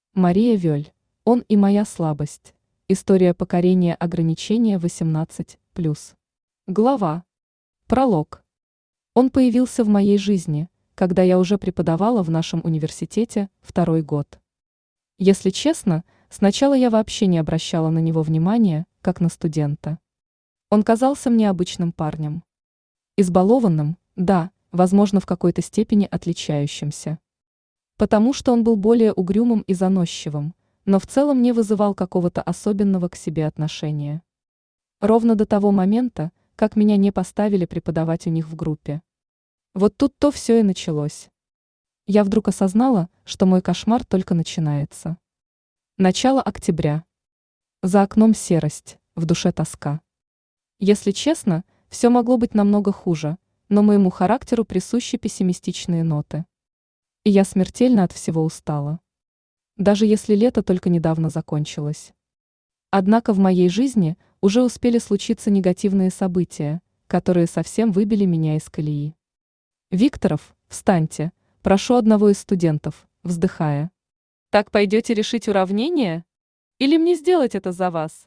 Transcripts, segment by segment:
Мария Вёль. Он и моя слабость. История покорения ограничения 18+. Глава. Пролог. Он появился в моей жизни, когда я уже преподавала в нашем университете второй год. Если честно, сначала я вообще не обращала на него внимания, как на студента. Он казался мне обычным парнем. Избалованным, да, возможно, в какой-то степени отличающимся. Потому что он был более угрюмым и заносчивым, но в целом не вызывал какого-то особенного к себе отношения. Ровно до того момента, как меня не поставили преподавать у них в группе. Вот тут-то все и началось. Я вдруг осознала, что мой кошмар только начинается. Начало октября. За окном серость, в душе тоска. Если честно, все могло быть намного хуже, но моему характеру присущи пессимистичные ноты. И я смертельно от всего устала. Даже если лето только недавно закончилось. Однако в моей жизни уже успели случиться негативные события, которые совсем выбили меня из колеи. «Викторов, встаньте, прошу одного из студентов», вздыхая. «Так пойдете решить уравнение? Или мне сделать это за вас?»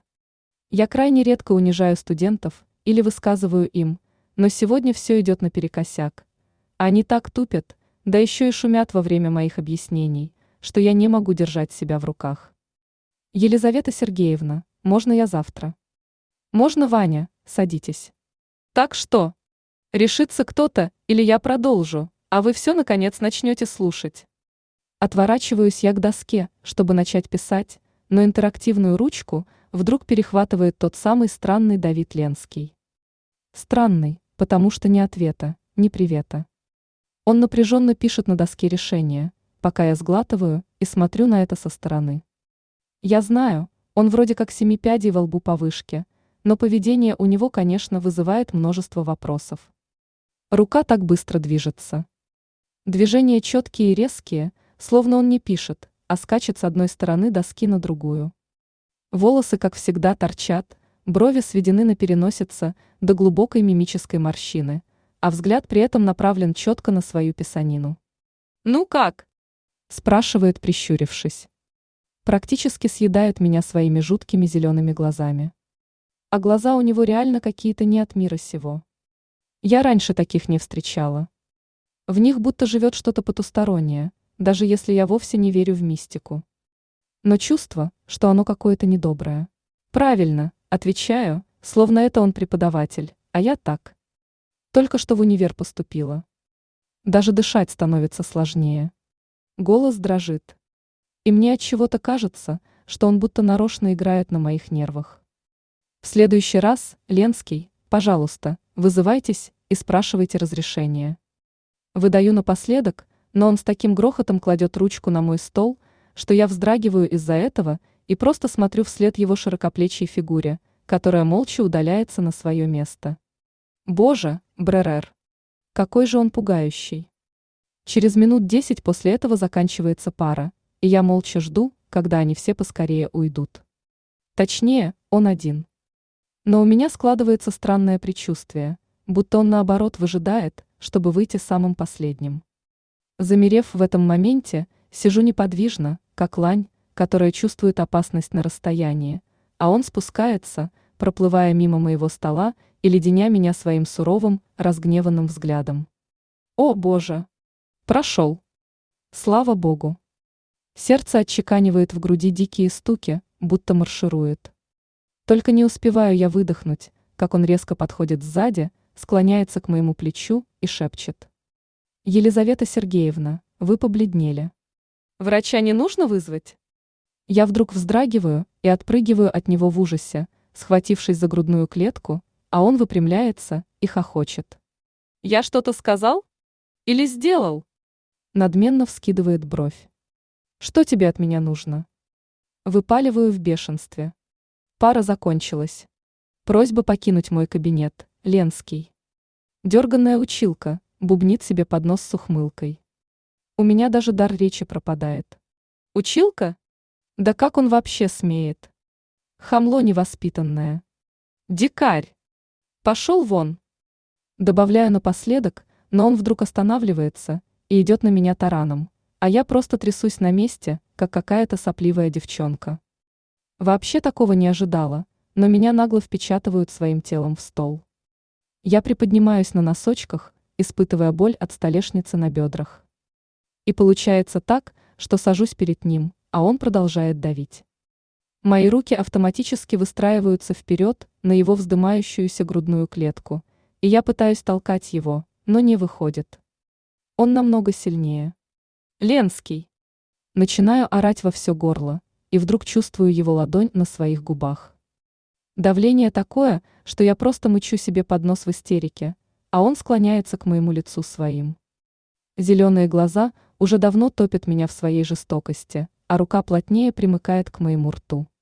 Я крайне редко унижаю студентов или высказываю им, но сегодня все идет наперекосяк. Они так тупят, да еще и шумят во время моих объяснений, что я не могу держать себя в руках. «Елизавета Сергеевна, можно я завтра?» «Можно, Ваня, садитесь». «Так что? Решится кто-то, или я продолжу, а вы все, наконец, начнете слушать?» Отворачиваюсь я к доске, чтобы начать писать, но интерактивную ручку вдруг перехватывает тот самый странный Давид Ленский. Странный, потому что ни ответа, ни привета. Он напряженно пишет на доске решение, пока я сглатываю и смотрю на это со стороны. Я знаю, он вроде как 7 пядей во лбу по вышке, но поведение у него, конечно, вызывает множество вопросов. Рука так быстро движется. Движения четкие и резкие, словно он не пишет, а скачет с одной стороны доски на другую. Волосы, как всегда, торчат, брови сведены на переносице до глубокой мимической морщины, а взгляд при этом направлен четко на свою писанину. «Ну как?» – спрашивает, прищурившись. Практически съедает меня своими жуткими зелеными глазами. А глаза у него реально какие-то не от мира сего. Я раньше таких не встречала. В них будто живет что-то потустороннее, даже если я вовсе не верю в мистику. Но чувство, что оно какое-то недоброе. Правильно, отвечаю, словно это он преподаватель, а я так. Только что в универ поступила. Даже дышать становится сложнее. Голос дрожит. И мне от чего-то кажется, что он будто нарочно играет на моих нервах. В следующий раз, Ленский, пожалуйста, вызывайтесь и спрашивайте разрешения. Выдаю напоследок, но он с таким грохотом кладет ручку на мой стол, что я вздрагиваю из-за этого и просто смотрю вслед его широкоплечьей фигуре, которая молча удаляется на свое место. Боже, Бререр! Какой же он пугающий! Через минут 10 после этого заканчивается пара, и я молча жду, когда они все поскорее уйдут. Точнее, он один. Но у меня складывается странное предчувствие, будто он наоборот выжидает, чтобы выйти самым последним. Замерев в этом моменте, сижу неподвижно, как лань, которая чувствует опасность на расстоянии, а он спускается, проплывая мимо моего стола и леденя меня своим суровым, разгневанным взглядом. О, Боже! Прошел! Слава Богу! Сердце отчеканивает в груди дикие стуки, будто марширует. Только не успеваю я выдохнуть, как он резко подходит сзади, склоняется к моему плечу и шепчет. «Елизавета Сергеевна, вы побледнели. Врача не нужно вызвать?» Я вдруг вздрагиваю и отпрыгиваю от него в ужасе, схватившись за грудную клетку, а он выпрямляется и хохочет. «Я что-то сказал? Или сделал?» Надменно вскидывает бровь. «Что тебе от меня нужно?» Выпаливаю в бешенстве. Пара закончилась. Просьба покинуть мой кабинет, Ленский. Дерганная училка бубнит себе под нос с ухмылкой. У меня даже дар речи пропадает. Училка? Да как он вообще смеет? Хамло невоспитанное. Дикарь! Пошел вон! Добавляю напоследок, но он вдруг останавливается и идет на меня тараном, а я просто трясусь на месте, как какая-то сопливая девчонка. Вообще такого не ожидала, но меня нагло впечатывают своим телом в стол. Я приподнимаюсь на носочках, испытывая боль от столешницы на бедрах. И получается так, что сажусь перед ним, а он продолжает давить. Мои руки автоматически выстраиваются вперед на его вздымающуюся грудную клетку, и я пытаюсь толкать его, но не выходит. Он намного сильнее. Ленский. Начинаю орать во все горло, и вдруг чувствую его ладонь на своих губах. Давление такое, что я просто мычу себе под нос в истерике, а он склоняется к моему лицу своим. Зеленые глаза уже давно топят меня в своей жестокости, а рука плотнее примыкает к моему рту.